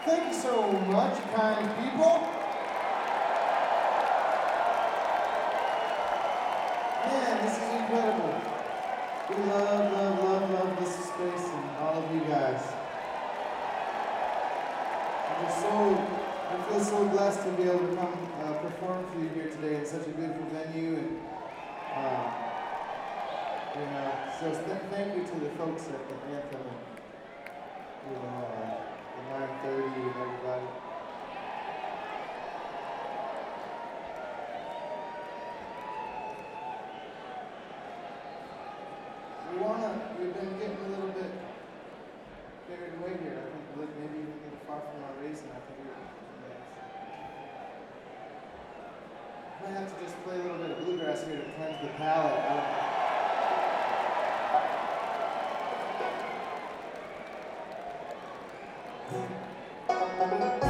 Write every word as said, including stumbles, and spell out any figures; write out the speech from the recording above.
Thank you so much, kind people. Man, this is incredible. We love, love, love, love this space and all of you guys. I'm just so, I feel so blessed to be able to come uh, perform for you here today in such a beautiful venue. And, uh, you know, so th- thank you to the folks at the Anthem and, you know, uh, the nine thirty and everybody. We wanna, we've been getting a little bit carried away here. I think look, maybe even a little far from our race, and I think we're, yeah. Might have to just play a little bit of bluegrass here to cleanse the palate. I don't know.